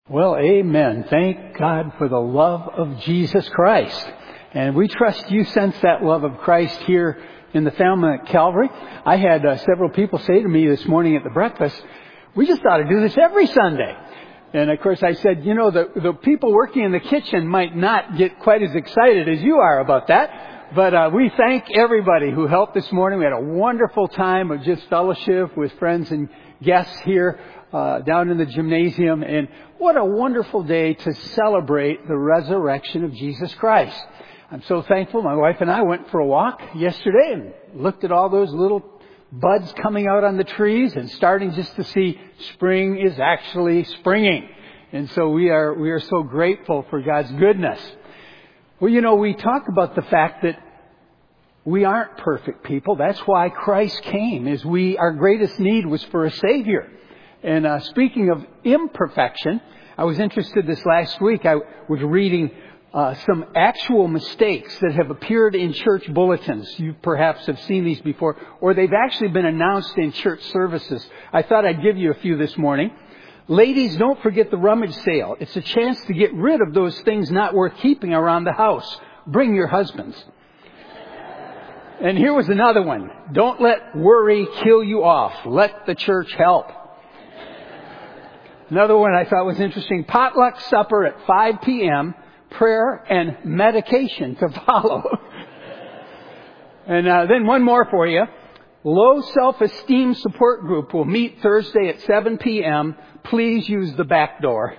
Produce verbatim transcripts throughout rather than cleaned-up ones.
Well, amen. Thank God for the love of Jesus Christ. And we trust you sense that love of Christ here in the family at Calvary. I had uh, several people say to me this morning at the breakfast, we just ought to do this every Sunday. And of course I said, you know, the, the people working in the kitchen might not get quite as excited as you are about that. But uh, we thank everybody who helped this morning. We had a wonderful time of just fellowship with friends and guests here uh, down in the gymnasium. And what a wonderful day to celebrate the resurrection of Jesus Christ. I'm so thankful. My wife and I went for a walk yesterday and looked at all those little buds coming out on the trees and starting just to see spring is actually springing. And so we are we are so grateful for God's goodness. Well, you know, we talk about the fact that we aren't perfect people. That's why Christ came, is we, our greatest need was for a Savior. And uh, speaking of imperfection, I was interested this last week. I was reading uh, some actual mistakes that have appeared in church bulletins. You perhaps have seen these before, or they've actually been announced in church services. I thought I'd give you a few this morning. Ladies, don't forget the rummage sale. It's a chance to get rid of those things not worth keeping around the house. Bring your husbands. And here was another one. Don't let worry kill you off. Let the church help. Another one I thought was interesting. Potluck supper at five p.m., prayer and medication to follow. And uh, then one more for you. Low self-esteem support group will meet Thursday at seven p.m. Please use the back door.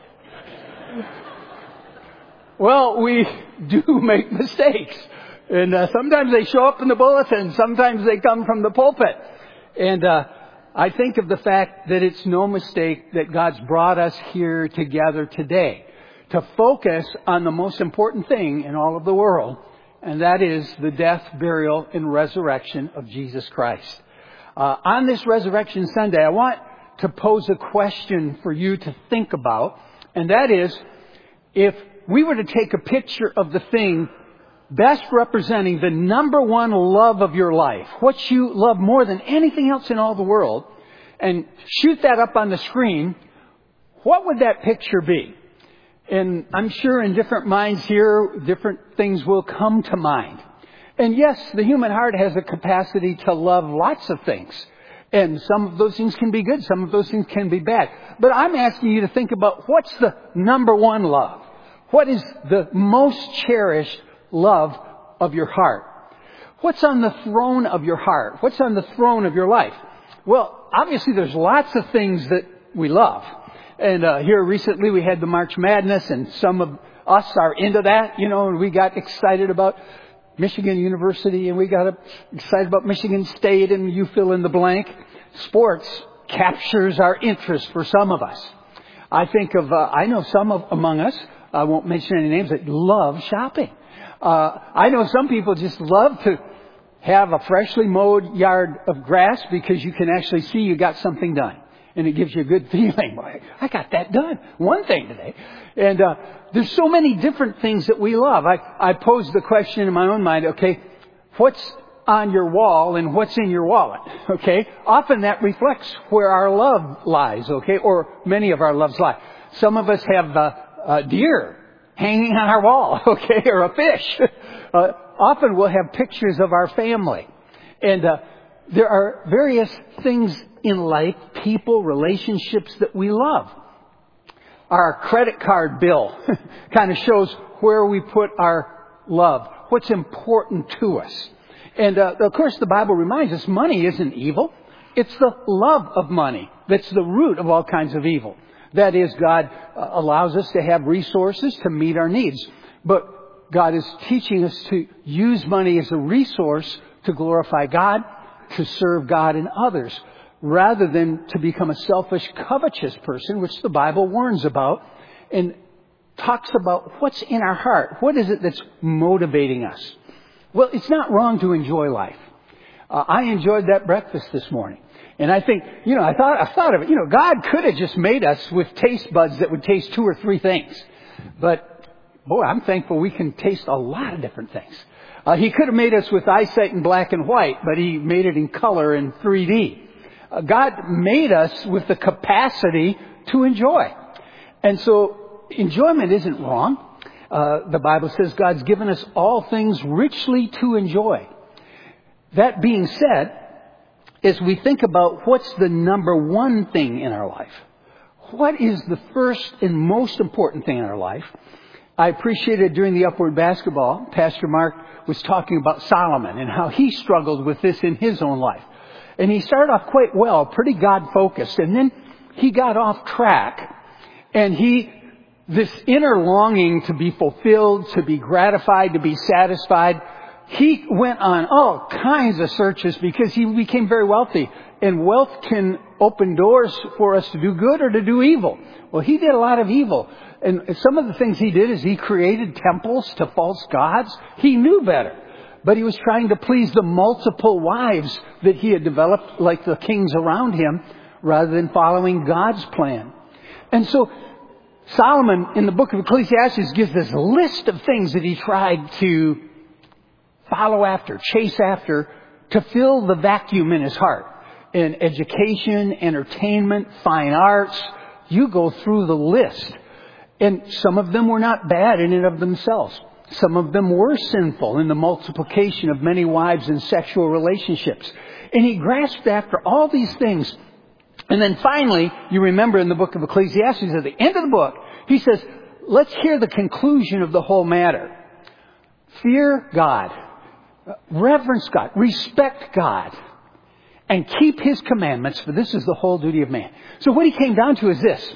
Well, we do make mistakes. And uh, sometimes they show up in the bulletin. Sometimes they come from the pulpit. And uh, I think of the fact that it's no mistake that God's brought us here together today to focus on the most important thing in all of the world, and that is the death, burial, and resurrection of Jesus Christ. Uh, on this Resurrection Sunday, I want to pose a question for you to think about, and that is, if we were to take a picture of the thing best representing the number one love of your life, what you love more than anything else in all the world, and shoot that up on the screen, what would that picture be? And I'm sure in different minds here, different things will come to mind. And yes, the human heart has a capacity to love lots of things. And some of those things can be good, some of those things can be bad. But I'm asking you to think about what's the number one love? What is the most cherished love of your heart? What's on the throne of your heart? What's on the throne of your life? Well, obviously there's lots of things that we love. And uh, here recently we had the March Madness, and some of us are into that, you know, and we got excited about Michigan University, and we got excited about Michigan State, and you fill in the blank. Sports captures our interest for some of us. I think of, uh, I know some of among us, I won't mention any names, that love shopping. Uh, I know some people just love to have a freshly mowed yard of grass because you can actually see you got something done. And it gives you a good feeling. I got that done. One thing today. And uh, there's so many different things that we love. I, I posed the question in my own mind, okay, what's on your wall and what's in your wallet? Okay? Often that reflects where our love lies, okay? Or many of our loves lie. Some of us have uh, a deer hanging on our wall, okay, or a fish. Uh, often we'll have pictures of our family. And uh, there are various things in life, people, relationships that we love. Our credit card bill kind of shows where we put our love, what's important to us. And uh, of course the Bible reminds us money isn't evil. It's the love of money that's the root of all kinds of evil. That is, God uh, allows us to have resources to meet our needs. But God is teaching us to use money as a resource to glorify God, to serve God and others, rather than to become a selfish, covetous person, which the Bible warns about and talks about what's in our heart. What is it that's motivating us? Well, it's not wrong to enjoy life. Uh, I enjoyed that breakfast this morning. And I think, you know, I thought, I thought of it, you know, God could have just made us with taste buds that would taste two or three things. But, boy, I'm thankful we can taste a lot of different things. Uh, he could have made us with eyesight in black and white, but He made it in color in three D. Uh, God made us with the capacity to enjoy. And so enjoyment isn't wrong. Uh, the Bible says God's given us all things richly to enjoy. That being said, as we think about what's the number one thing in our life, what is the first and most important thing in our life? I appreciated during the Upward Basketball, Pastor Mark was talking about Solomon and how he struggled with this in his own life. And he started off quite well, pretty God-focused, and then he got off track, and he, this inner longing to be fulfilled, to be gratified, to be satisfied, he went on all kinds of searches because he became very wealthy. And wealth can open doors for us to do good or to do evil. Well, he did a lot of evil. And some of the things he did is he created temples to false gods. He knew better. But he was trying to please the multiple wives that he had developed, like the kings around him, rather than following God's plan. And so Solomon, in the book of Ecclesiastes, gives this list of things that he tried to follow after, chase after, to fill the vacuum in his heart. In education, entertainment, fine arts, you go through the list. And some of them were not bad in and of themselves. Some of them were sinful in the multiplication of many wives and sexual relationships. And he grasped after all these things. And then finally, you remember in the book of Ecclesiastes, at the end of the book, he says, let's hear the conclusion of the whole matter. Fear God. Reverence God. Respect God. And keep His commandments, for this is the whole duty of man. So what he came down to is this.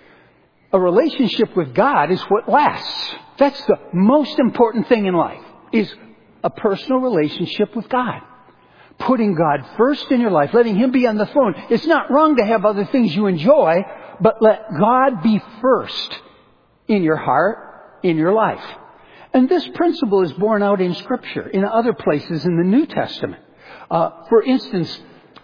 A relationship with God is what lasts. That's the most important thing in life, is a personal relationship with God. Putting God first in your life, letting Him be on the throne. It's not wrong to have other things you enjoy, but let God be first in your heart, in your life. And this principle is borne out in Scripture, in other places in the New Testament. Uh, for instance,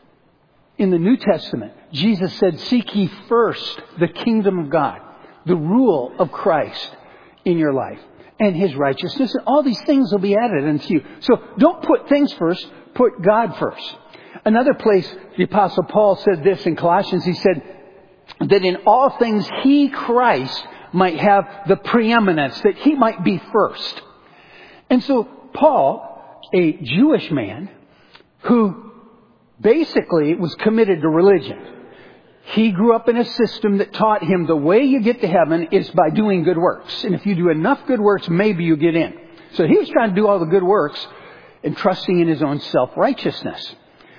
in the New Testament, Jesus said, seek ye first the kingdom of God, the rule of Christ in your life, and His righteousness, and all these things will be added unto you. So don't put things first, put God first. Another place, the Apostle Paul said this in Colossians. He said that in all things He, Christ, might have the preeminence, that He might be first. And so Paul, a Jewish man who basically was committed to religion, he grew up in a system that taught him the way you get to heaven is by doing good works. And if you do enough good works, maybe you get in. So he was trying to do all the good works and trusting in his own self-righteousness.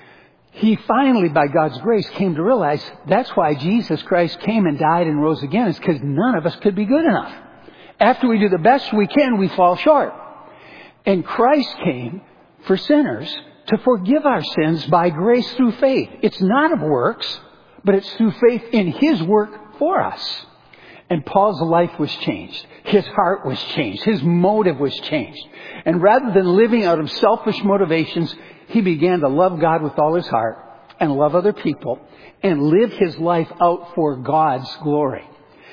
He finally, by God's grace, came to realize that's why Jesus Christ came and died and rose again, is because none of us could be good enough. After we do the best we can, we fall short. And Christ came for sinners to forgive our sins by grace through faith. It's not of works, but it's through faith in His work for us. And Paul's life was changed. His heart was changed. His motive was changed. And rather than living out of selfish motivations, he began to love God with all his heart and love other people and live his life out for God's glory.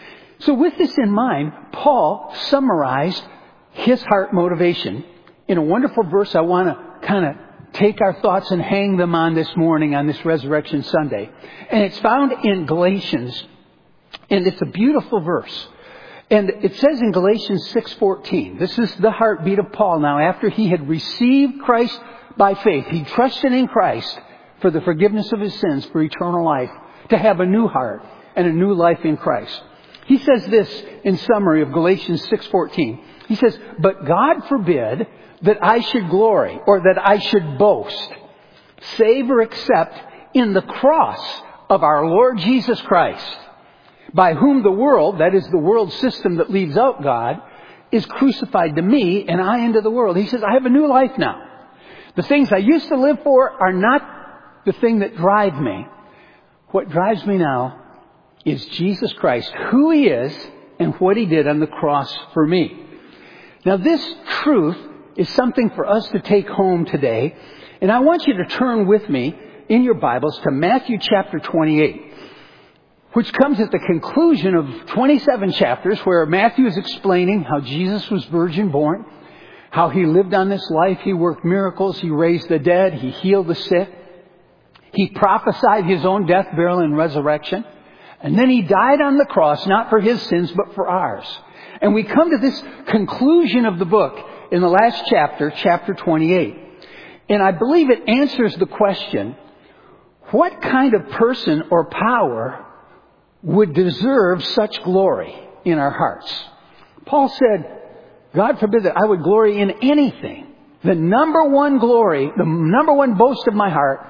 So with this in mind, Paul summarized his heart motivation in a wonderful verse I want to kind of take our thoughts and hang them on this morning on this Resurrection Sunday. And it's found in Galatians, and it's a beautiful verse. And it says in Galatians six fourteen, this is the heartbeat of Paul now after he had received Christ by faith. He trusted in Christ for the forgiveness of his sins, for eternal life, to have a new heart and a new life in Christ. He says this in summary of Galatians six fourteen. He says, but God forbid that I should glory or that I should boast, save or except in the cross of our Lord Jesus Christ, by whom the world, that is the world system that leaves out God, is crucified to me and I into the world. He says, I have a new life now. The things I used to live for are not the thing that drive me. What drives me now is Jesus Christ, who He is and what He did on the cross for me. Now this truth is something for us to take home today. And I want you to turn with me in your Bibles to Matthew chapter twenty-eight, which comes at the conclusion of twenty-seven chapters where Matthew is explaining how Jesus was virgin born, how He lived on this life, He worked miracles, He raised the dead, He healed the sick, He prophesied His own death, burial, and resurrection. And then He died on the cross, not for His sins, but for ours. And we come to this conclusion of the book in the last chapter, chapter twenty-eight. And I believe it answers the question, what kind of person or power would deserve such glory in our hearts? Paul said, God forbid that I would glory in anything. The number one glory, the number one boast of my heart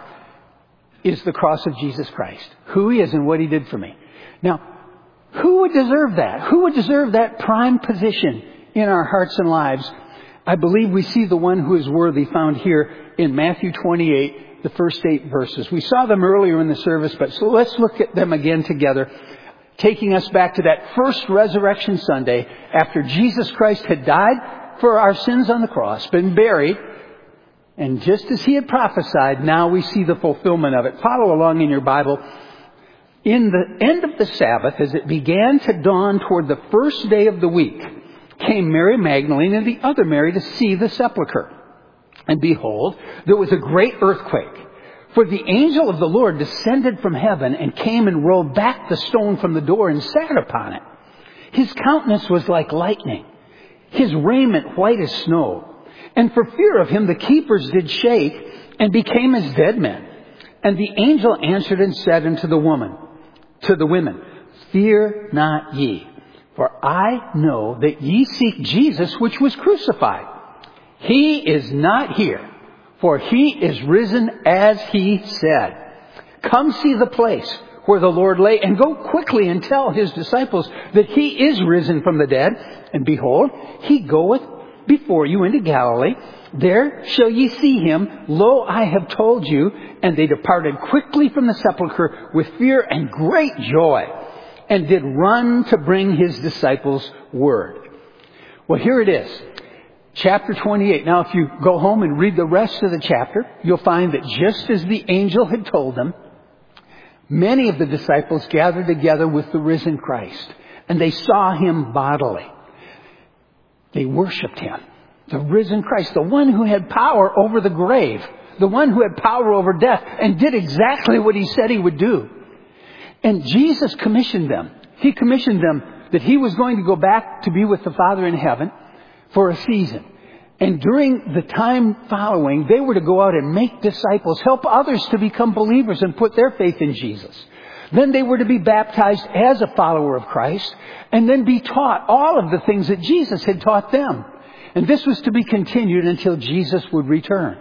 is the cross of Jesus Christ, who He is and what He did for me. Now, who would deserve that? Who would deserve that prime position in our hearts and lives? I believe we see the one who is worthy found here in Matthew twenty-eight, the first eight verses. We saw them earlier in the service, but so let's look at them again together, taking us back to that first Resurrection Sunday after Jesus Christ had died for our sins on the cross, been buried, and just as He had prophesied, now we see the fulfillment of it. Follow along in your Bible. In the end of the Sabbath, as it began to dawn toward the first day of the week, came Mary Magdalene and the other Mary to see the sepulchre. And behold, there was a great earthquake. For the angel of the Lord descended from heaven and came and rolled back the stone from the door and sat upon it. His countenance was like lightning, His raiment white as snow. And for fear of Him the keepers did shake and became as dead men. And the angel answered and said unto the woman, to the women, fear not ye, for I know that ye seek Jesus which was crucified. He is not here, for He is risen as He said. Come see the place where the Lord lay, and go quickly and tell His disciples that He is risen from the dead. And behold, He goeth before you into Galilee. There shall ye see Him. Lo, I have told you. And they departed quickly from the sepulchre with fear and great joy, and did run to bring His disciples word. Well, here it is. Chapter twenty-eight. Now, if you go home and read the rest of the chapter, you'll find that just as the angel had told them, many of the disciples gathered together with the risen Christ, and they saw Him bodily. They worshiped Him, the risen Christ, the one who had power over the grave, the one who had power over death, and did exactly what He said He would do. And Jesus commissioned them. He commissioned them that He was going to go back to be with the Father in heaven for a season. And during the time following, they were to go out and make disciples, help others to become believers and put their faith in Jesus. Then they were to be baptized as a follower of Christ, and then be taught all of the things that Jesus had taught them. And this was to be continued until Jesus would return.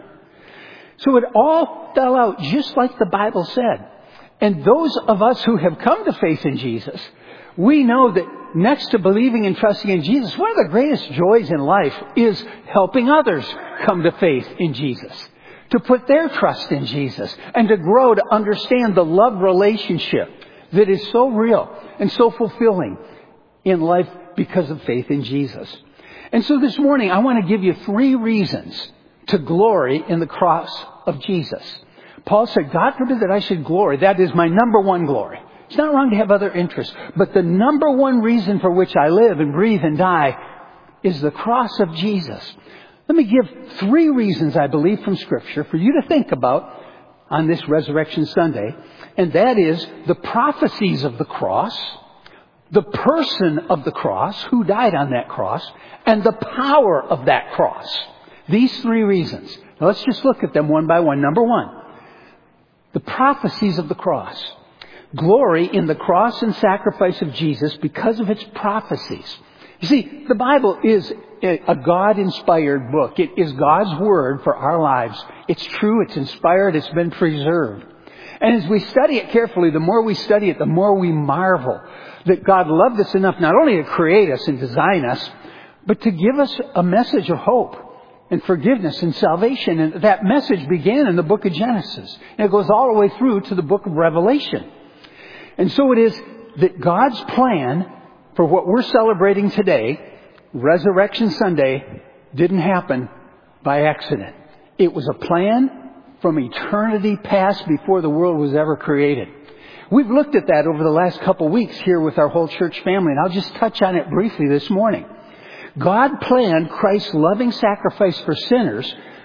So it all fell out just like the Bible said. And those of us who have come to faith in Jesus, we know that next to believing and trusting in Jesus, one of the greatest joys in life is helping others come to faith in Jesus, to put their trust in Jesus, and to grow to understand the love relationship that is so real and so fulfilling in life because of faith in Jesus. And so this morning, I want to give you three reasons to glory in the cross of Jesus. Paul said, God forbid that I should glory. That is my number one glory. It's not wrong to have other interests, but the number one reason for which I live and breathe and die is the cross of Jesus. Let me give three reasons, I believe, from Scripture for you to think about on this Resurrection Sunday. And that is the prophecies of the cross, the person of the cross, who died on that cross, and the power of that cross. These three reasons. Now let's just look at them one by one. Number one, the prophecies of the cross. Glory in the cross and sacrifice of Jesus because of its prophecies. You see, the Bible is a God-inspired book. It is God's Word for our lives. It's true, it's inspired, it's been preserved. And as we study it carefully, the more we study it, the more we marvel that God loved us enough not only to create us and design us, but to give us a message of hope and forgiveness and salvation. And that message began in the book of Genesis. And it goes all the way through to the book of Revelation. And so it is that God's plan for what we're celebrating today, Resurrection Sunday, didn't happen by accident. It was a plan from eternity past before the world was ever created. We've looked at that over the last couple of weeks here with our whole church family, and I'll just touch on it briefly this morning. God planned Christ's loving sacrifice for sinners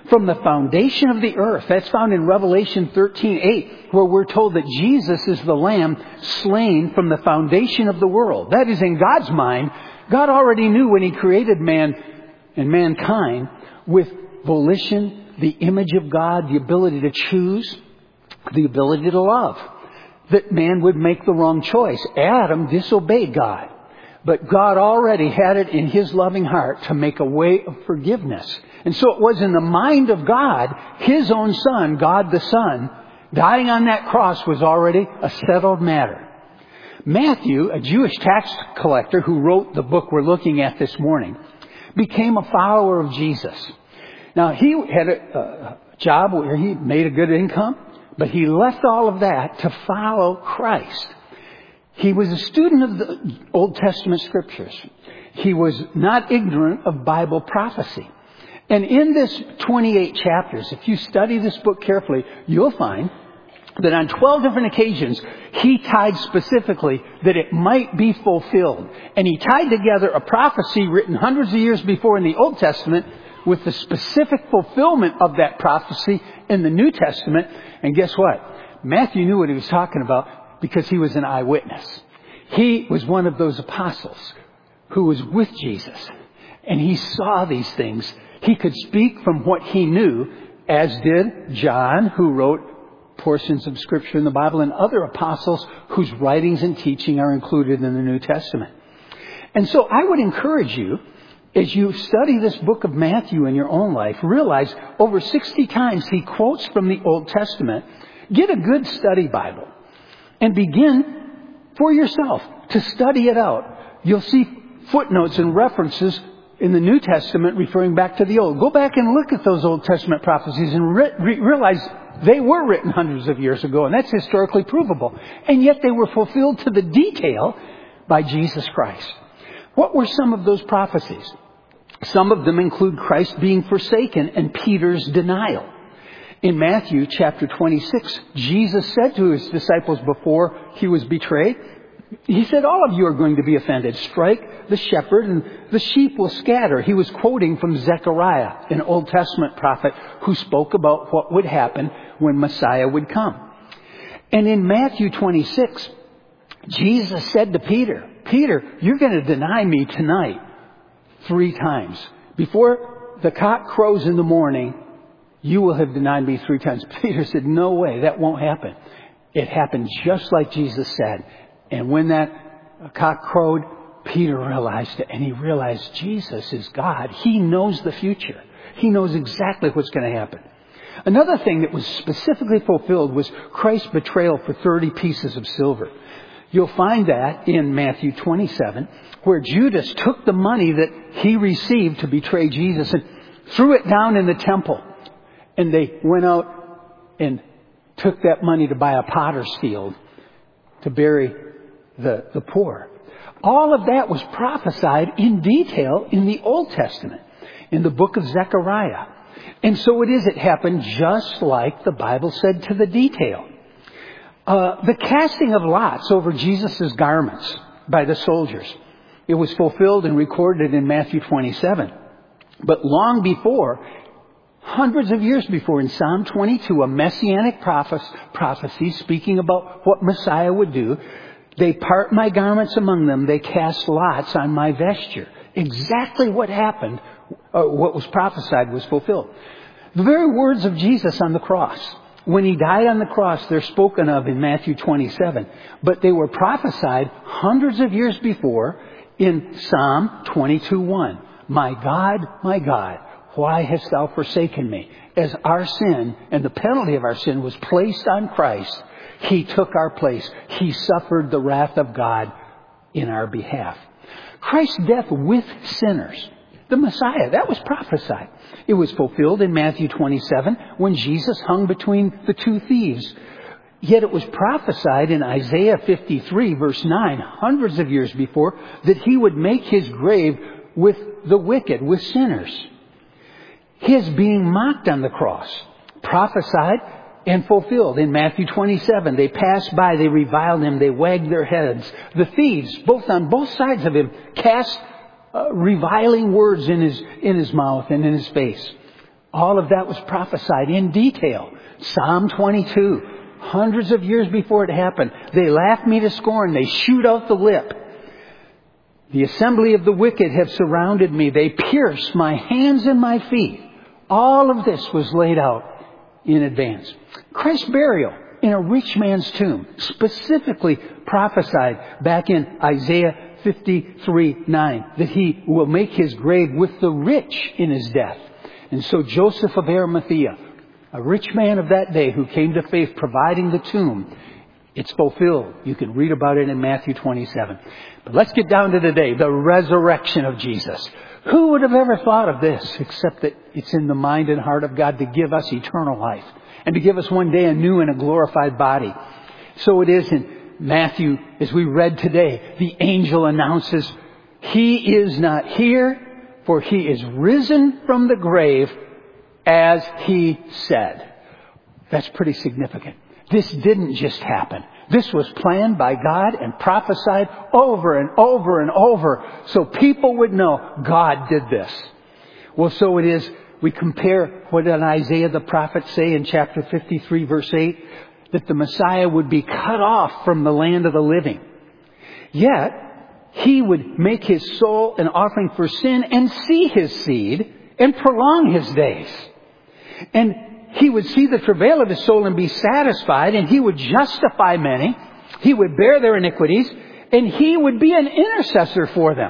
from the foundation of the earth. That's found in Revelation thirteen eight, where we're told that Jesus is the Lamb slain from the foundation of the world. That is, in God's mind, God already knew when He created man and mankind with volition, the image of God, the ability to choose, the ability to love, that man would make the wrong choice. Adam disobeyed God. But God already had it in His loving heart to make a way of forgiveness. And so it was in the mind of God, His own Son, God the Son, dying on that cross was already a settled matter. Matthew, a Jewish tax collector who wrote the book we're looking at this morning, became a follower of Jesus. Now, he had a, a job where he made a good income, but he left all of that to follow Christ. He was a student of the Old Testament scriptures. He was not ignorant of Bible prophecy. And in this twenty-eight chapters, if you study this book carefully, you'll find that on twelve different occasions, he tied specifically that it might be fulfilled. And he tied together a prophecy written hundreds of years before in the Old Testament with the specific fulfillment of that prophecy in the New Testament. And guess what? Matthew knew what he was talking about, because he was an eyewitness. He was one of those apostles who was with Jesus. And he saw these things. He could speak from what he knew, as did John, who wrote portions of Scripture in the Bible, and other apostles whose writings and teaching are included in the New Testament. And so I would encourage you, as you study this book of Matthew in your own life, realize over sixty times he quotes from the Old Testament. Get a good study Bible. And begin for yourself to study it out. You'll see footnotes and references in the New Testament referring back to the Old. Go back and look at those Old Testament prophecies and re- re- realize they were written hundreds of years ago, and that's historically provable. And yet they were fulfilled to the detail by Jesus Christ. What were some of those prophecies? Some of them include Christ being forsaken and Peter's denial. In Matthew chapter twenty-six, Jesus said to His disciples before He was betrayed, He said, all of you are going to be offended. Strike the shepherd and the sheep will scatter. He was quoting from Zechariah, an Old Testament prophet who spoke about what would happen when Messiah would come. And in Matthew twenty-six, Jesus said to Peter, Peter, you're going to deny me tonight three times. Before the cock crows in the morning, you will have denied me three times. Peter said, no way, that won't happen. It happened just like Jesus said. And when that cock crowed, Peter realized it, and he realized Jesus is God. He knows the future. He knows exactly what's going to happen. Another thing that was specifically fulfilled was Christ's betrayal for thirty pieces of silver. You'll find that in Matthew twenty-seven, where Judas took the money that he received to betray Jesus and threw it down in the temple. And they went out and took that money to buy a potter's field to bury the, the poor. All of that was prophesied in detail in the Old Testament, in the book of Zechariah. And so it is, it happened just like the Bible said to the detail. Uh, the casting of lots over Jesus' garments by the soldiers. It was fulfilled and recorded in Matthew twenty-seven. But long before, hundreds of years before, in Psalm twenty-two, a messianic prophecy speaking about what Messiah would do, they part my garments among them, they cast lots on my vesture. Exactly what happened, uh, what was prophesied was fulfilled. The very words of Jesus on the cross. When He died on the cross, they're spoken of in Matthew twenty-seven. But they were prophesied hundreds of years before in Psalm twenty-two one. My God, my God, why hast thou forsaken me? As our sin and the penalty of our sin was placed on Christ, He took our place. He suffered the wrath of God in our behalf. Christ's death with sinners, the Messiah, that was prophesied. It was fulfilled in Matthew twenty-seven when Jesus hung between the two thieves. Yet it was prophesied in Isaiah fifty-three verse nine, hundreds of years before, that He would make His grave with the wicked, with sinners. His being mocked on the cross, prophesied and fulfilled in Matthew twenty-seven. They passed by, they reviled Him, they wagged their heads. The thieves, both on both sides of Him, cast uh, reviling words in his, in his mouth and in His face. All of that was prophesied in detail. Psalm twenty-two, hundreds of years before it happened. They laugh me to scorn. They shoot out the lip. The assembly of the wicked have surrounded me. They pierce my hands and my feet. All of this was laid out in advance. Christ's burial in a rich man's tomb, specifically prophesied back in Isaiah fifty-three nine, that he will make his grave with the rich in his death. And so Joseph of Arimathea, a rich man of that day who came to faith providing the tomb, it's fulfilled. You can read about it in Matthew twenty-seven. But let's get down to today, the resurrection of Jesus. Who would have ever thought of this except that it's in the mind and heart of God to give us eternal life and to give us one day a new and a glorified body. So it is in Matthew, as we read today, the angel announces, He is not here, for He is risen from the grave as He said. That's pretty significant. This didn't just happen. This was planned by God and prophesied over and over and over so people would know God did this. Well, so it is. We compare what did Isaiah the prophet say in chapter fifty-three verse eight, that the Messiah would be cut off from the land of the living. Yet, He would make His soul an offering for sin and see His seed and prolong His days. And He would see the travail of His soul and be satisfied, and He would justify many. He would bear their iniquities, and He would be an intercessor for them.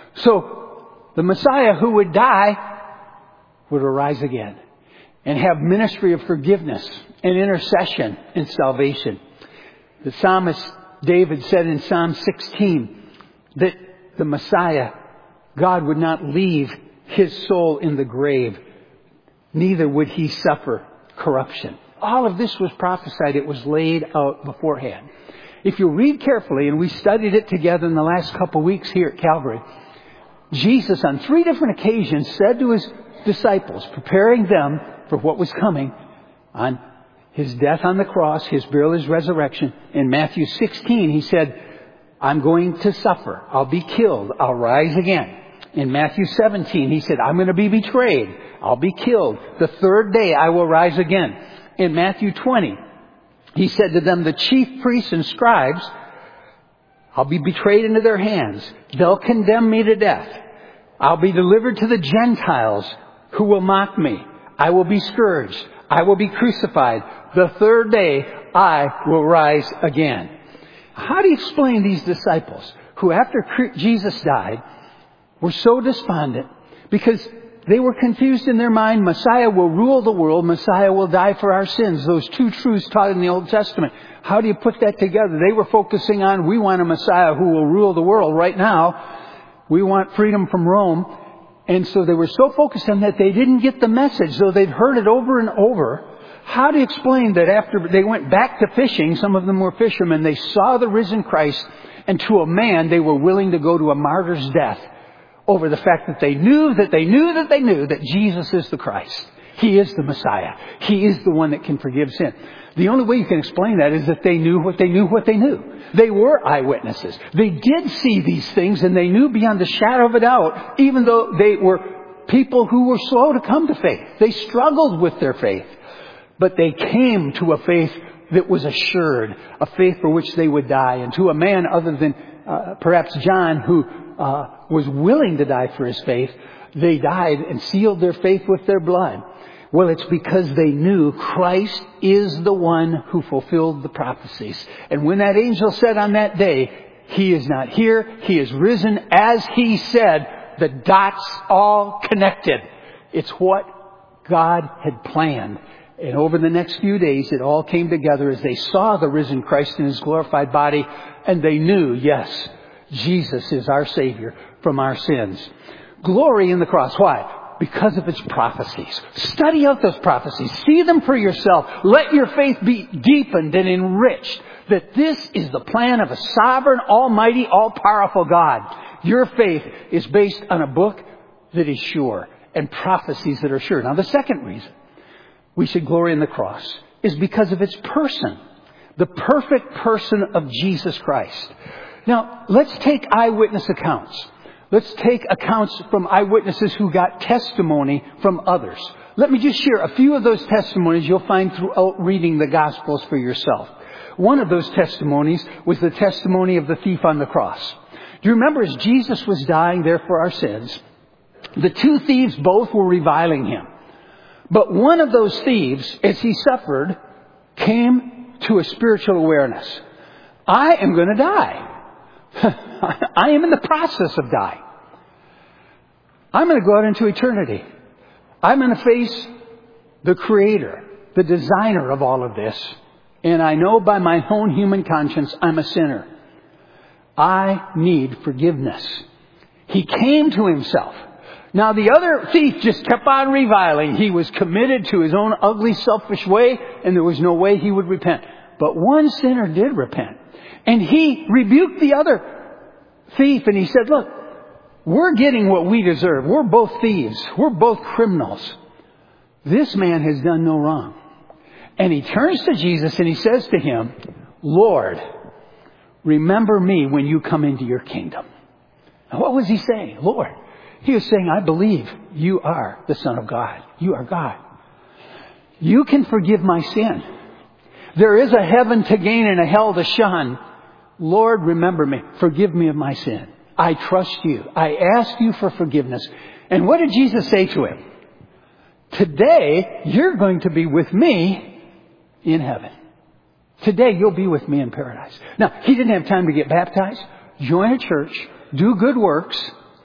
So, the Messiah who would die would arise again and have ministry of forgiveness and intercession and salvation. The psalmist David said in Psalm sixteen that the Messiah, God would not leave His soul in the grave, neither would He suffer corruption. All of this was prophesied. It was laid out beforehand. If you read carefully, and we studied it together in the last couple of weeks here at Calvary, Jesus on three different occasions said to His disciples, preparing them for what was coming on His death on the cross, His burial, His resurrection. In Matthew sixteen, He said, I'm going to suffer. I'll be killed. I'll rise again. In Matthew seventeen, He said, I'm going to be betrayed. I'll be killed. The third day I will rise again. In Matthew twenty, He said to them, the chief priests and scribes, I'll be betrayed into their hands. They'll condemn me to death. I'll be delivered to the Gentiles who will mock me. I will be scourged. I will be crucified. The third day I will rise again. How do you explain these disciples who, after Jesus died, were so despondent because they were confused in their mind? Messiah will rule the world. Messiah will die for our sins. Those two truths taught in the Old Testament. How do you put that together? They were focusing on, we want a Messiah who will rule the world right now. We want freedom from Rome. And so they were so focused on that they didn't get the message, though they'd heard it over and over. How do you explain that after they went back to fishing, some of them were fishermen, they saw the risen Christ, and to a man they were willing to go to a martyr's death over the fact that they knew that they knew that they knew that Jesus is the Christ. He is the Messiah. He is the one that can forgive sin. The only way you can explain that is that they knew what they knew what they knew. They were eyewitnesses. They did see these things, and they knew beyond a shadow of a doubt, even though they were people who were slow to come to faith. They struggled with their faith. But they came to a faith that was assured, a faith for which they would die. And to a man other than uh, perhaps John, who uh, was willing to die for his faith, they died and sealed their faith with their blood. Well, it's because they knew Christ is the one who fulfilled the prophecies. And when that angel said on that day, He is not here, He is risen as He said, the dots all connected. It's what God had planned. And over the next few days, it all came together as they saw the risen Christ in His glorified body. And they knew, yes, Jesus is our Savior from our sins. Glory in the cross. Why? Because of its prophecies. Study out those prophecies. See them for yourself. Let your faith be deepened and enriched. That this is the plan of a sovereign, almighty, all-powerful God. Your faith is based on a book that is sure and prophecies that are sure. Now, the second reason we should glory in the cross is because of its person. The perfect person of Jesus Christ. Now, let's take eyewitness accounts. Let's take accounts from eyewitnesses who got testimony from others. Let me just share a few of those testimonies you'll find throughout reading the Gospels for yourself. One of those testimonies was the testimony of the thief on the cross. Do you remember as Jesus was dying there for our sins, the two thieves both were reviling him. But one of those thieves, as he suffered, came to a spiritual awareness. I am going to die. I am in the process of dying. I'm going to go out into eternity. I'm going to face the Creator, the designer of all of this. And I know by my own human conscience I'm a sinner. I need forgiveness. He came to himself. Now the other thief just kept on reviling. He was committed to his own ugly, selfish way, and there was no way he would repent. But one sinner did repent. And he rebuked the other thief, and he said, look, we're getting what we deserve. We're both thieves. We're both criminals. This man has done no wrong. And he turns to Jesus and he says to him, Lord, remember me when you come into your kingdom. Now, what was he saying? Lord. He was saying, I believe you are the Son of God. You are God. You can forgive my sin. There is a heaven to gain and a hell to shun. Lord, remember me. Forgive me of my sin. I trust you. I ask you for forgiveness. And what did Jesus say to him? Today, you're going to be with me in heaven. Today, you'll be with me in paradise. Now, he didn't have time to get baptized, join a church, do good works.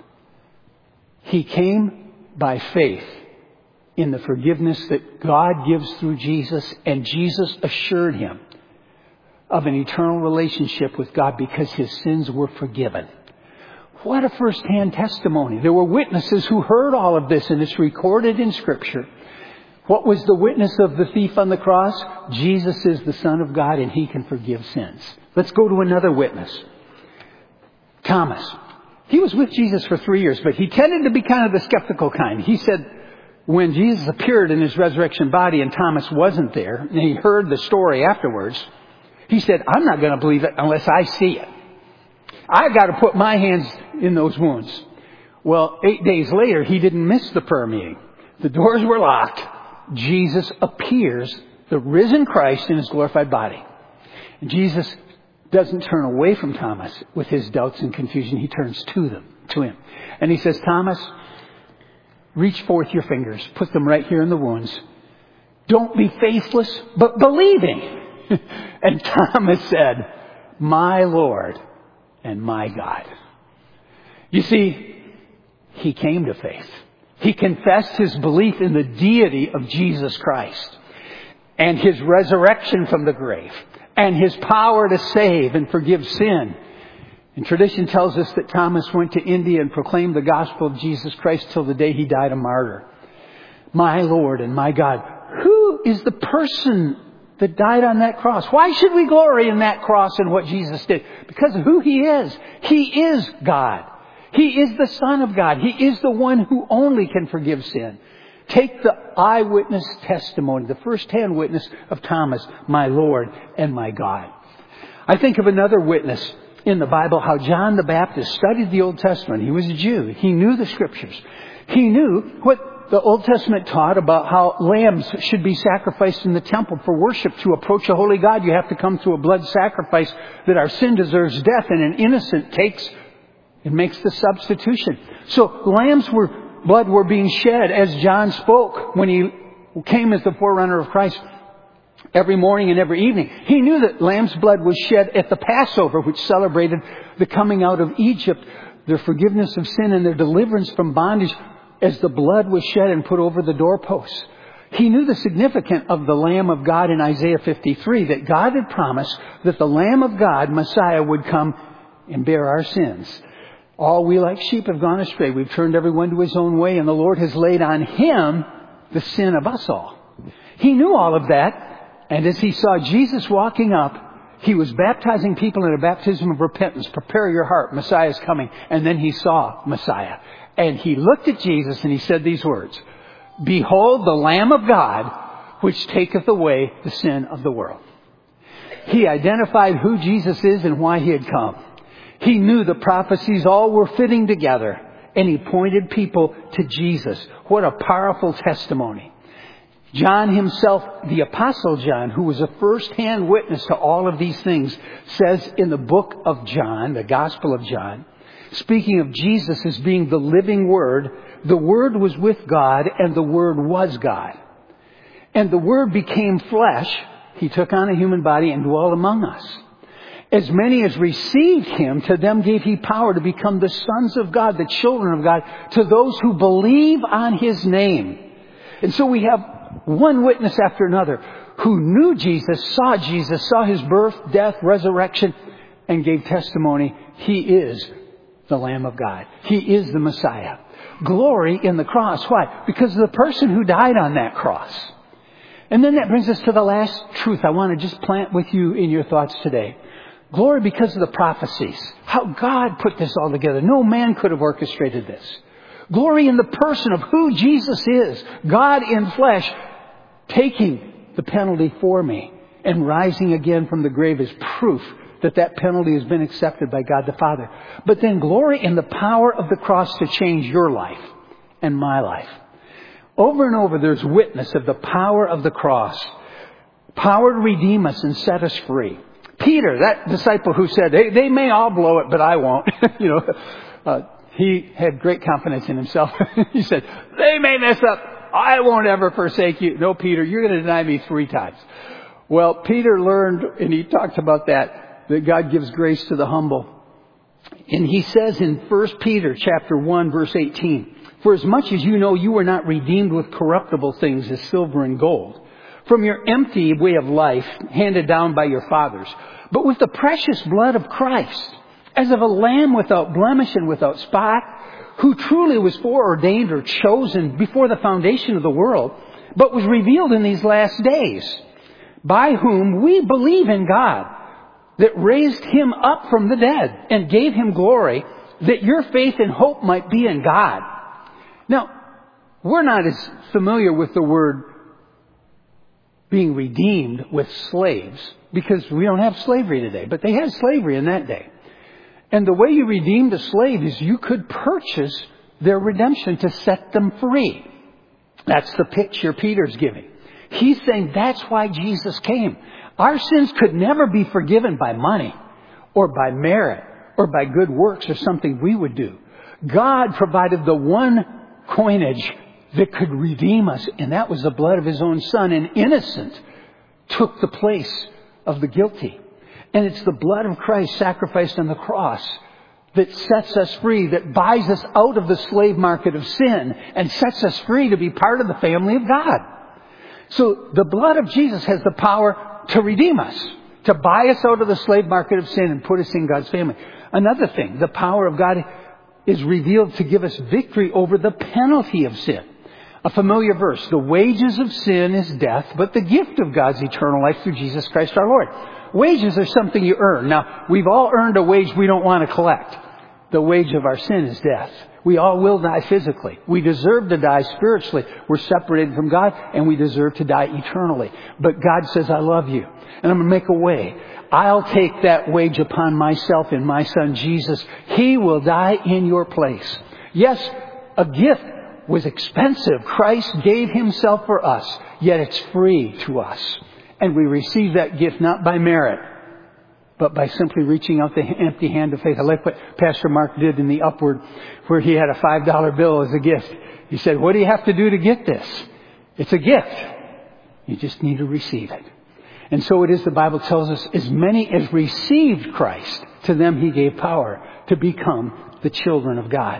He came by faith in the forgiveness that God gives through Jesus, and Jesus assured him of an eternal relationship with God because his sins were forgiven. What a first-hand testimony. There were witnesses who heard all of this, and it's recorded in Scripture. What was the witness of the thief on the cross? Jesus is the Son of God, and he can forgive sins. Let's go to another witness. Thomas. He was with Jesus for three years, but he tended to be kind of the skeptical kind. He said when Jesus appeared in his resurrection body and Thomas wasn't there, and he heard the story afterwards, he said, I'm not going to believe it unless I see it. I've got to put my hands in those wounds. Well, eight days later, he didn't miss the prayer meeting. The doors were locked. Jesus appears, the risen Christ in his glorified body. And Jesus doesn't turn away from Thomas with his doubts and confusion. He turns to them, to him. And he says, Thomas, reach forth your fingers. Put them right here in the wounds. Don't be faithless, but believing. And Thomas said, my Lord and my God. You see, he came to faith. He confessed his belief in the deity of Jesus Christ and his resurrection from the grave and his power to save and forgive sin. And tradition tells us that Thomas went to India and proclaimed the gospel of Jesus Christ till the day he died a martyr. My Lord and my God. Who is the person that died on that cross? Why should we glory in that cross and what Jesus did? Because of who he is. He is God. He is the Son of God. He is the one who only can forgive sin. Take the eyewitness testimony, the first-hand witness of Thomas, my Lord and my God. I think of another witness in the Bible, how John the Baptist studied the Old Testament. He was a Jew. He knew the Scriptures. He knew what the Old Testament taught about how lambs should be sacrificed in the temple for worship. To approach a holy God, you have to come through a blood sacrifice, that our sin deserves death, and an innocent takes and makes the substitution. So lambs were, blood were being shed as John spoke when he came as the forerunner of Christ every morning and every evening. He knew that lamb's blood was shed at the Passover, which celebrated the coming out of Egypt, their forgiveness of sin and their deliverance from bondage, as the blood was shed and put over the doorposts. He knew the significance of the Lamb of God in Isaiah fifty-three, that God had promised that the Lamb of God, Messiah, would come and bear our sins. All we like sheep have gone astray. We've turned everyone to his own way, and the Lord has laid on him the sin of us all. He knew all of that, and as he saw Jesus walking up, he was baptizing people in a baptism of repentance. Prepare your heart, Messiah is coming. And then he saw Messiah. And he looked at Jesus and he said these words, Behold the Lamb of God, which taketh away the sin of the world. He identified who Jesus is and why he had come. He knew the prophecies all were fitting together, and he pointed people to Jesus. What a powerful testimony. John himself, the Apostle John, who was a first-hand witness to all of these things, says in the book of John, the Gospel of John, speaking of Jesus as being the living Word, the Word was with God and the Word was God. And the Word became flesh. He took on a human body and dwelt among us. As many as received Him, to them gave He power to become the sons of God, the children of God, to those who believe on His name. And so we have one witness after another who knew Jesus, saw Jesus, saw His birth, death, resurrection, and gave testimony. He is the Lamb of God. He is the Messiah. Glory in the cross. Why? Because of the person who died on that cross. And then that brings us to the last truth I want to just plant with you in your thoughts today. Glory because of the prophecies. How God put this all together. No man could have orchestrated this. Glory in the person of who Jesus is. God in flesh, taking the penalty for me and rising again from the grave is proof that that penalty has been accepted by God the Father. But then glory in the power of the cross to change your life and my life. Over and over there's witness of the power of the cross. Power to redeem us and set us free. Peter, that disciple who said, they, they may all blow it, but I won't. you know, uh, he had great confidence in himself. He said, they may mess up. I won't ever forsake you. No, Peter, you're going to deny me three times. Well, Peter learned, and he talked about that, that God gives grace to the humble. And he says in First Peter chapter one, verse eighteen, for as much as you know you were not redeemed with corruptible things as silver and gold, from your empty way of life handed down by your fathers, but with the precious blood of Christ, as of a lamb without blemish and without spot, who truly was foreordained or chosen before the foundation of the world, but was revealed in these last days, by whom we believe in God, that raised Him up from the dead and gave Him glory, that your faith and hope might be in God. Now, we're not as familiar with the word being redeemed with slaves, because we don't have slavery today, but they had slavery in that day. And the way you redeemed a slave is you could purchase their redemption to set them free. That's the picture Peter's giving. He's saying that's why Jesus came. Our sins could never be forgiven by money or by merit or by good works or something we would do. God provided the one coinage that could redeem us, and that was the blood of His own Son. And innocent took the place of the guilty. And it's the blood of Christ sacrificed on the cross that sets us free, that buys us out of the slave market of sin and sets us free to be part of the family of God. So the blood of Jesus has the power to redeem us, to buy us out of the slave market of sin and put us in God's family. Another thing, the power of God is revealed to give us victory over the penalty of sin. A familiar verse, the wages of sin is death, but the gift of God's eternal life through Jesus Christ our Lord. Wages are something you earn. Now, we've all earned a wage we don't want to collect. The wage of our sin is death. We all will die physically. We deserve to die spiritually. We're separated from God, and we deserve to die eternally. But God says, I love you, and I'm going to make a way. I'll take that wage upon myself in my Son Jesus. He will die in your place. Yes, a gift was expensive. Christ gave Himself for us, yet it's free to us. And we receive that gift not by merit, but by simply reaching out the empty hand of faith. I like what Pastor Mark did in the Upward, where he had a five dollar bill as a gift. He said, what do you have to do to get this? It's a gift. You just need to receive it. And so it is, the Bible tells us, as many as received Christ, to them He gave power to become the children of God.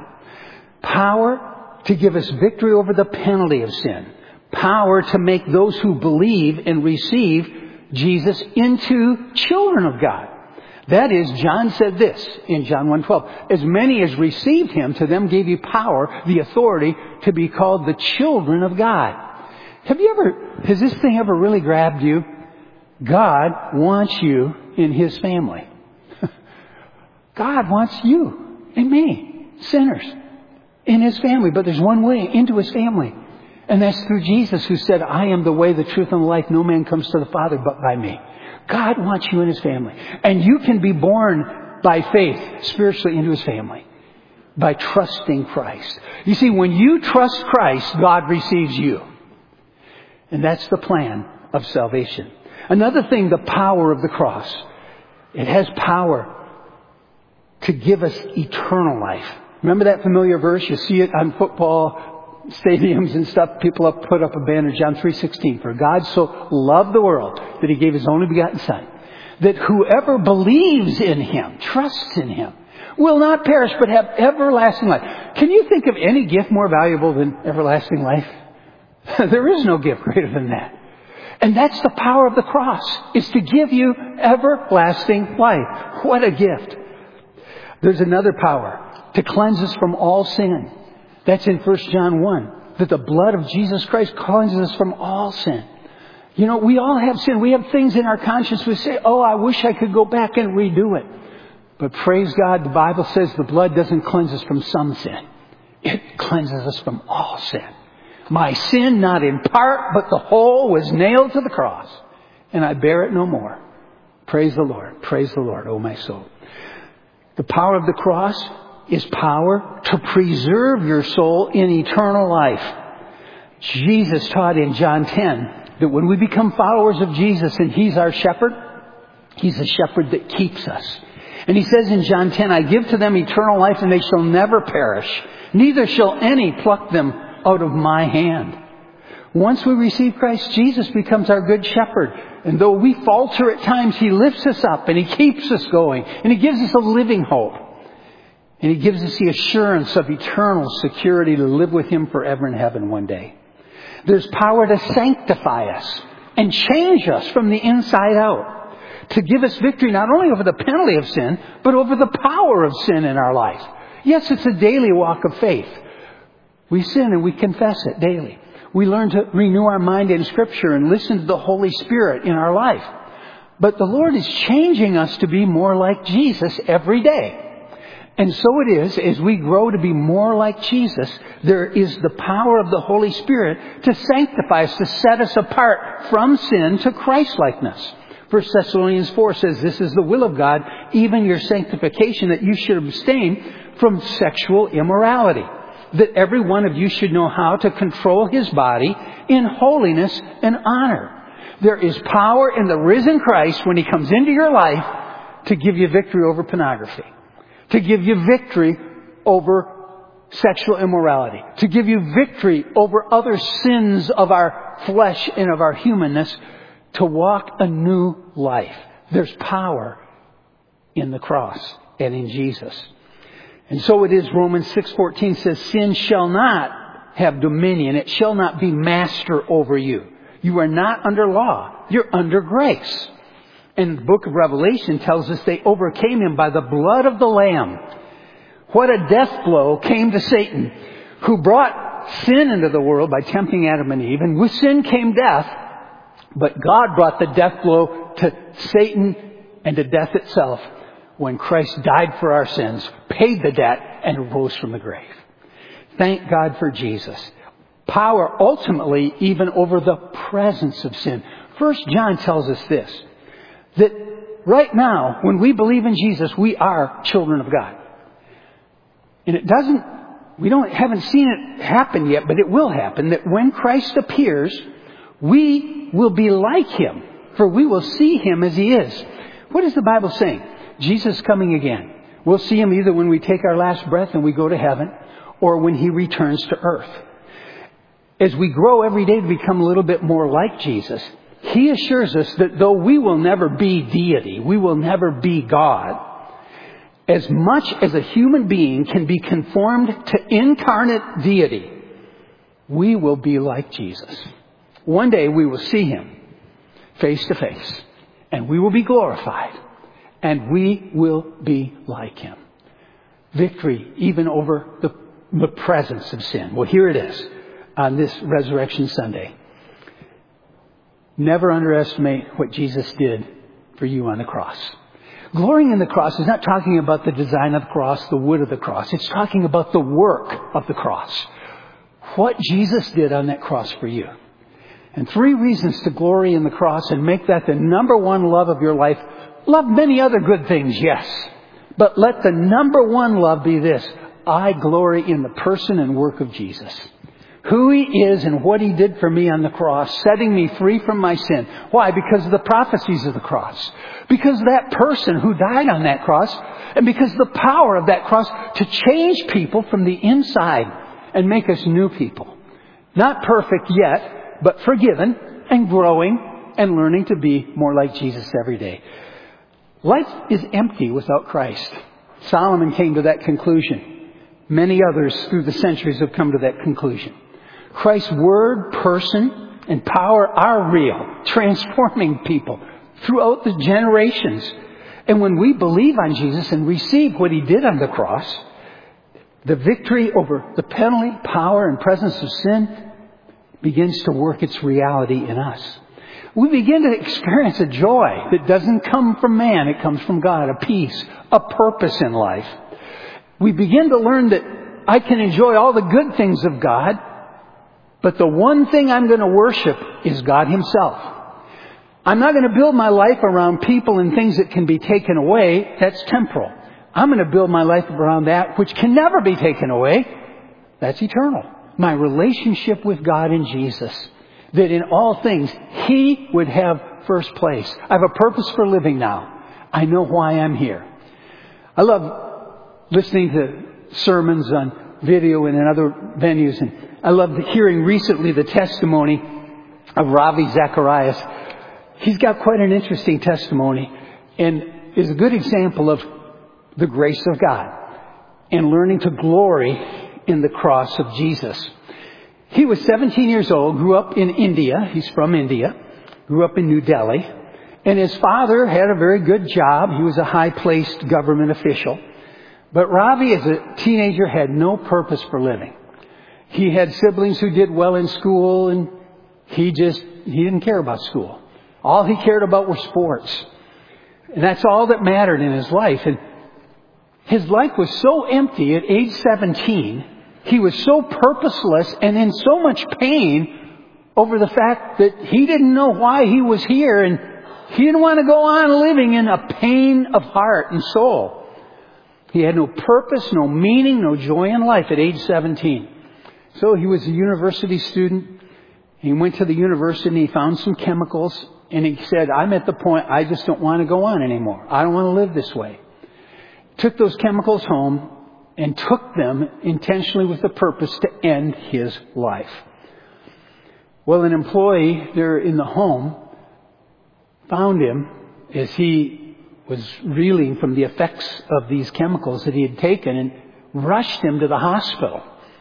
Power to give us victory over the penalty of sin. Power to make those who believe and receive Jesus into children of God. That is, John said this in John one twelve. As many as received Him, to them gave He power, the authority, to be called the children of God. Have you ever, has this thing ever really grabbed you? God wants you in His family. God wants you and me, sinners, in His family. But there's one way into His family. And that's through Jesus, who said, I am the way, the truth, and the life. No man comes to the Father but by me. God wants you in His family. And you can be born by faith spiritually into His family by trusting Christ. You see, when you trust Christ, God receives you. And that's the plan of salvation. Another thing, the power of the cross. It has power to give us eternal life. Remember that familiar verse? You see it on football stadiums and stuff. People have put up a banner, John three sixteen. For God so loved the world that He gave His only begotten Son, that whoever believes in Him, trusts in Him, will not perish but have everlasting life. Can you think of any gift more valuable than everlasting life? There is no gift greater than that. And that's the power of the cross, is to give you everlasting life. What a gift. There's another power, to cleanse us from all sin. That's in First John one, that the blood of Jesus Christ cleanses us from all sin. You know, we all have sin. We have things in our conscience we say, oh, I wish I could go back and redo it. But praise God, the Bible says the blood doesn't cleanse us from some sin. It cleanses us from all sin. My sin, not in part, but the whole, was nailed to the cross, and I bear it no more. Praise the Lord. Praise the Lord, oh my soul. The power of the cross is power to preserve your soul in eternal life. Jesus taught in John ten that when we become followers of Jesus and He's our shepherd, He's a shepherd that keeps us. And He says in John ten, I give to them eternal life, and they shall never perish. Neither shall any pluck them out of my hand. Once we receive Christ, Jesus becomes our good shepherd. And though we falter at times, He lifts us up and He keeps us going. And He gives us a living hope. And He gives us the assurance of eternal security to live with Him forever in heaven one day. There's power to sanctify us and change us from the inside out. To give us victory not only over the penalty of sin, but over the power of sin in our life. Yes, it's a daily walk of faith. We sin and we confess it daily. We learn to renew our mind in Scripture and listen to the Holy Spirit in our life. But the Lord is changing us to be more like Jesus every day. And so it is, as we grow to be more like Jesus, there is the power of the Holy Spirit to sanctify us, to set us apart from sin to Christ-likeness. First Thessalonians four says, this is the will of God, even your sanctification, that you should abstain from sexual immorality. That every one of you should know how to control his body in holiness and honor. There is power in the risen Christ when He comes into your life to give you victory over pornography. To give you victory over sexual immorality. To give you victory over other sins of our flesh and of our humanness. To walk a new life. There's power in the cross and in Jesus. And so it is, Romans six fourteen says, sin shall not have dominion. It shall not be master over you. You are not under law. You're under grace. And the book of Revelation tells us they overcame Him by the blood of the Lamb. What a death blow came to Satan, who brought sin into the world by tempting Adam and Eve. And with sin came death. But God brought the death blow to Satan and to death itself, when Christ died for our sins, paid the debt, and rose from the grave. Thank God for Jesus. Power ultimately even over the presence of sin. First John tells us this, that right now, when we believe in Jesus, we are children of God. And it doesn't, we don't, haven't seen it happen yet, but it will happen, that when Christ appears, we will be like Him, for we will see Him as He is. What is the Bible saying? Jesus is coming again. We'll see Him either when we take our last breath and we go to heaven, or when He returns to earth. As we grow every day to become a little bit more like Jesus, He assures us that though we will never be deity, we will never be God, as much as a human being can be conformed to incarnate deity, we will be like Jesus. One day we will see Him face to face, and we will be glorified. And we will be like Him. Victory even over the, the presence of sin. Well, here it is on this Resurrection Sunday. Never underestimate what Jesus did for you on the cross. Glorying in the cross is not talking about the design of the cross, the wood of the cross. It's talking about the work of the cross. What Jesus did on that cross for you. And three reasons to glory in the cross and make that the number one love of your life. Love many other good things, yes. But let the number one love be this. I glory in the person and work of Jesus, Who He is and what He did for me on the cross, setting me free from my sin. Why? Because of the prophecies of the cross. Because of that person who died on that cross. And because of the power of that cross to change people from the inside and make us new people. Not perfect yet, but forgiven and growing and learning to be more like Jesus every day. Life is empty without Christ. Solomon came to that conclusion. Many others through the centuries have come to that conclusion. Christ's word, person, and power are real, transforming people throughout the generations. And when we believe on Jesus and receive what He did on the cross, the victory over the penalty, power, and presence of sin begins to work its reality in us. We begin to experience a joy that doesn't come from man, it comes from God, a peace, a purpose in life. We begin to learn that I can enjoy all the good things of God, but the one thing I'm going to worship is God Himself. I'm not going to build my life around people and things that can be taken away. That's temporal. I'm going to build my life around that which can never be taken away. That's eternal. My relationship with God in Jesus. That in all things, He would have first place. I have a purpose for living now. I know why I'm here. I love listening to sermons on video and in other venues. And I love hearing recently the testimony of Ravi Zacharias. He's got quite an interesting testimony and is a good example of the grace of God and learning to glory in the cross of Jesus. He was seventeen years old, grew up in India. He's from India, grew up in New Delhi. And his father had a very good job. He was a high-placed government official. But Ravi, as a teenager, had no purpose for living. He had siblings who did well in school, and he just, he didn't care about school. All he cared about were sports. And that's all that mattered in his life. And his life was so empty at age seventeen. He was so purposeless and in so much pain over the fact that he didn't know why he was here, and he didn't want to go on living in a pain of heart and soul. He had no purpose, no meaning, no joy in life at age seventeen. So he was a university student. He went to the university and he found some chemicals, and he said, I'm at the point I just don't want to go on anymore. I don't want to live this way. Took those chemicals home and took them intentionally with the purpose to end his life. Well, an employee there in the home found him as he was reeling from the effects of these chemicals that he had taken and rushed him to the hospital.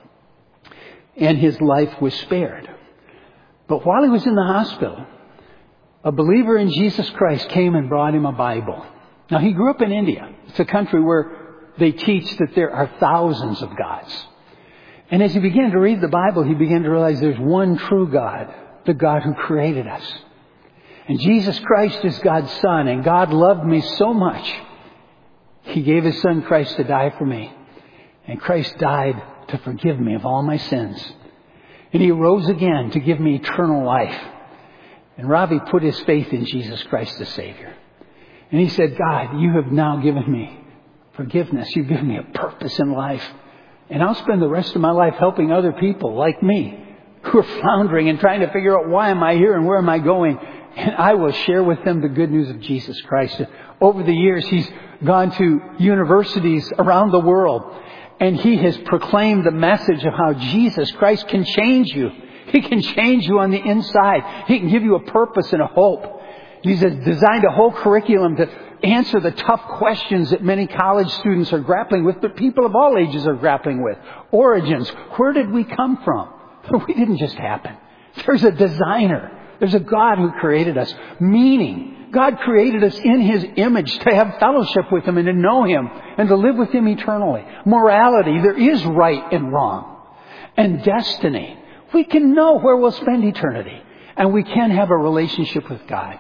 And his life was spared. But while he was in the hospital, a believer in Jesus Christ came and brought him a Bible. Now, he grew up in India. It's a country where they teach that there are thousands of gods. And as he began to read the Bible, he began to realize there's one true God, the God who created us. And Jesus Christ is God's Son, and God loved me so much, He gave His Son Christ to die for me. And Christ died to forgive me of all my sins. And He rose again to give me eternal life. And Ravi put his faith in Jesus Christ as Savior. And he said, God, you have now given me forgiveness. You've given me a purpose in life. And I'll spend the rest of my life helping other people like me who are floundering and trying to figure out why am I here and where am I going. And I will share with them the good news of Jesus Christ. Over the years, he's gone to universities around the world. And he has proclaimed the message of how Jesus Christ can change you. He can change you on the inside. He can give you a purpose and a hope. He's designed a whole curriculum to answer the tough questions that many college students are grappling with, but people of all ages are grappling with. Origins. Where did we come from? We didn't just happen. There's a designer. There's a God who created us. Meaning. God created us in His image to have fellowship with Him and to know Him and to live with Him eternally. Morality. There is right and wrong. And destiny. We can know where we'll spend eternity. And we can have a relationship with God.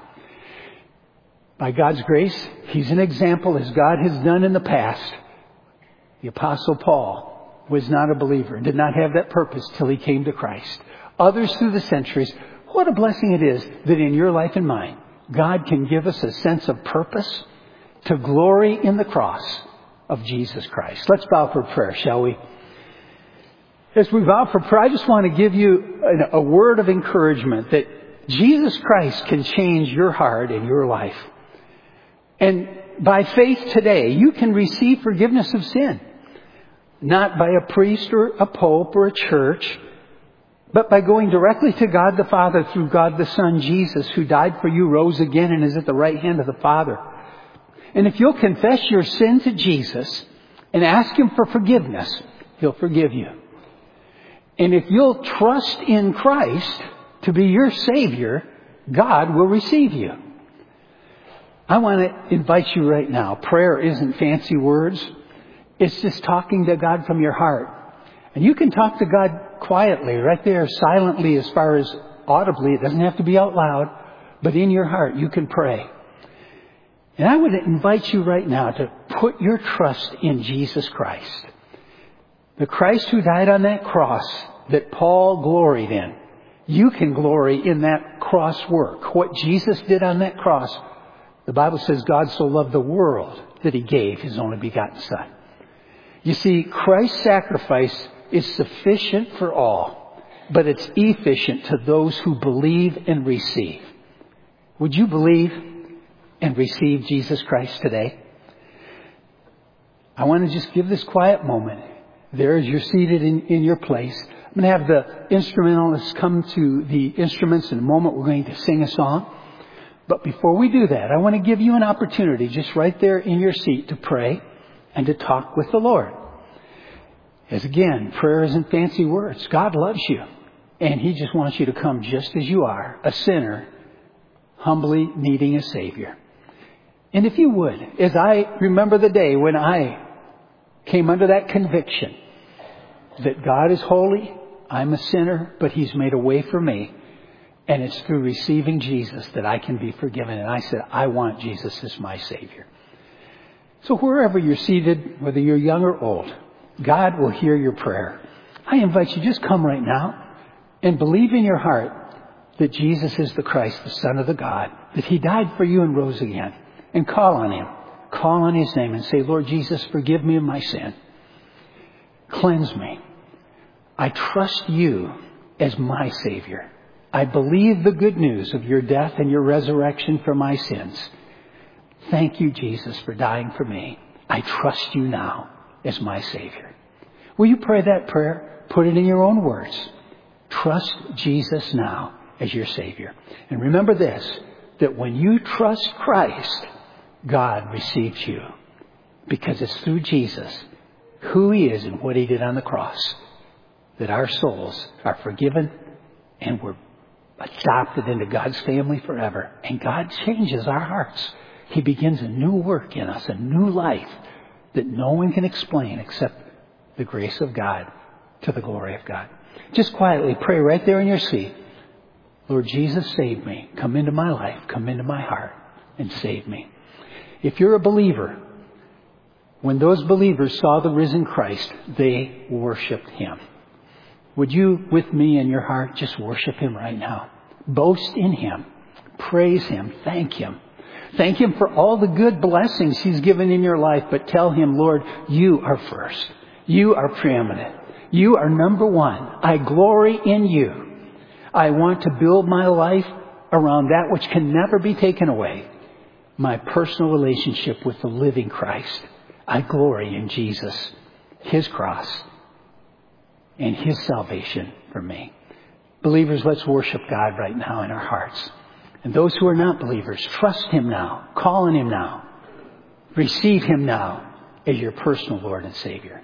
By God's grace, He's an example as God has done in the past. The Apostle Paul was not a believer, did not have that purpose till he came to Christ. Others through the centuries, what a blessing it is that in your life and mine, God can give us a sense of purpose to glory in the cross of Jesus Christ. Let's bow for prayer, shall we? As we vow for prayer, I just want to give you a, a word of encouragement that Jesus Christ can change your heart and your life. And by faith today, you can receive forgiveness of sin. Not by a priest or a pope or a church, but by going directly to God the Father through God the Son, Jesus, who died for you, rose again, and is at the right hand of the Father. And if you'll confess your sin to Jesus and ask Him for forgiveness, He'll forgive you. And if you'll trust in Christ to be your Savior, God will receive you. I want to invite you right now. Prayer isn't fancy words. It's just talking to God from your heart. And you can talk to God quietly, right there, silently, as far as audibly. It doesn't have to be out loud. But in your heart, you can pray. And I would invite you right now to put your trust in Jesus Christ. The Christ who died on that cross that Paul gloried in. You can glory in that cross work. What Jesus did on that cross. The Bible says God so loved the world that He gave His only begotten Son. You see, Christ's sacrifice is sufficient for all, but it's efficient to those who believe and receive. Would you believe and receive Jesus Christ today? I want to just give this quiet moment. There as you're seated in, in your place. I'm going to have the instrumentalists come to the instruments in a moment. We're going to sing a song. But before we do that, I want to give you an opportunity just right there in your seat to pray and to talk with the Lord. As again, prayer isn't fancy words. God loves you. And He just wants you to come just as you are, a sinner, humbly needing a Savior. And if you would, as I remember the day when I came under that conviction that God is holy, I'm a sinner, but He's made a way for me. And it's through receiving Jesus that I can be forgiven. And I said, I want Jesus as my Savior. So wherever you're seated, whether you're young or old, God will hear your prayer. I invite you, just come right now and believe in your heart that Jesus is the Christ, the Son of the God, that He died for you and rose again. And call on Him. Call on His name and say, Lord Jesus, forgive me of my sin. Cleanse me. I trust You as my Savior. I believe the good news of Your death and Your resurrection for my sins. Thank You, Jesus, for dying for me. I trust You now as my Savior. Will you pray that prayer? Put it in your own words. Trust Jesus now as your Savior. And remember this, that when you trust Christ, God receives you. Because it's through Jesus, who He is and what He did on the cross, that our souls are forgiven and we're adopted into God's family forever. And God changes our hearts. He begins a new work in us, a new life that no one can explain except the grace of God to the glory of God. Just quietly pray right there in your seat. Lord Jesus, save me. Come into my life. Come into my heart and save me. If you're a believer, when those believers saw the risen Christ, they worshiped Him. Would you, with me in your heart, just worship Him right now? Boast in Him. Praise Him. Thank Him. Thank Him for all the good blessings He's given in your life, but tell Him, Lord, You are first. You are preeminent. You are number one. I glory in You. I want to build my life around that which can never be taken away. My personal relationship with the living Christ. I glory in Jesus, His cross, and His salvation for me. Believers, let's worship God right now in our hearts. And those who are not believers, trust Him now. Call on Him now. Receive Him now as your personal Lord and Savior.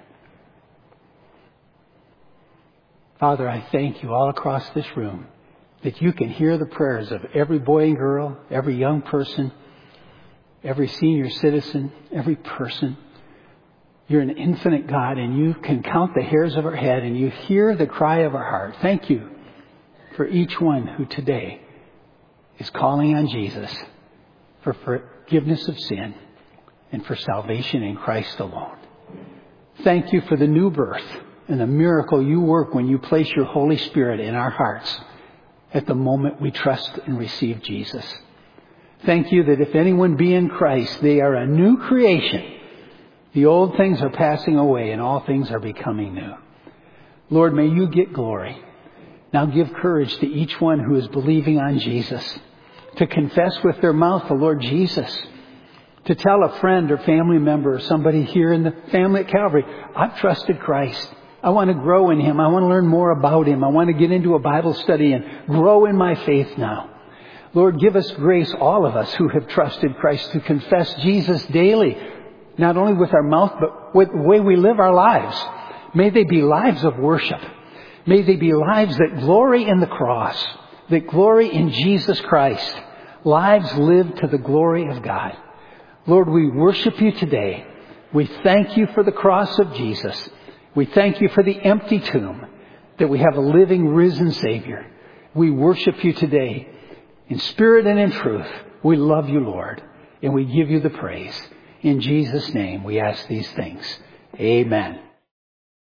Father, I thank You all across this room that You can hear the prayers of every boy and girl, every young person, every senior citizen, every person. You're an infinite God, and You can count the hairs of our head, and You hear the cry of our heart. Thank You for each one who today is calling on Jesus for forgiveness of sin and for salvation in Christ alone. Thank You for the new birth and the miracle You work when You place Your Holy Spirit in our hearts at the moment we trust and receive Jesus. Thank You that if anyone be in Christ, they are a new creation. The old things are passing away and all things are becoming new. Lord, may you get glory. Now give courage to each one who is believing on Jesus to confess with their mouth the Lord Jesus, to tell a friend or family member or somebody here in the family at Calvary, I've trusted Christ. I want to grow in Him. I want to learn more about Him. I want to get into a Bible study and grow in my faith now. Lord, give us grace, all of us who have trusted Christ, to confess Jesus daily, not only with our mouth, but with the way we live our lives. May they be lives of worship. May they be lives that glory in the cross, that glory in Jesus Christ, lives lived to the glory of God. Lord, we worship you today. We thank you for the cross of Jesus. We thank you for the empty tomb, that we have a living, risen Savior. We worship you today in spirit and in truth. We love you, Lord, and we give you the praise. In Jesus' name we ask these things. Amen.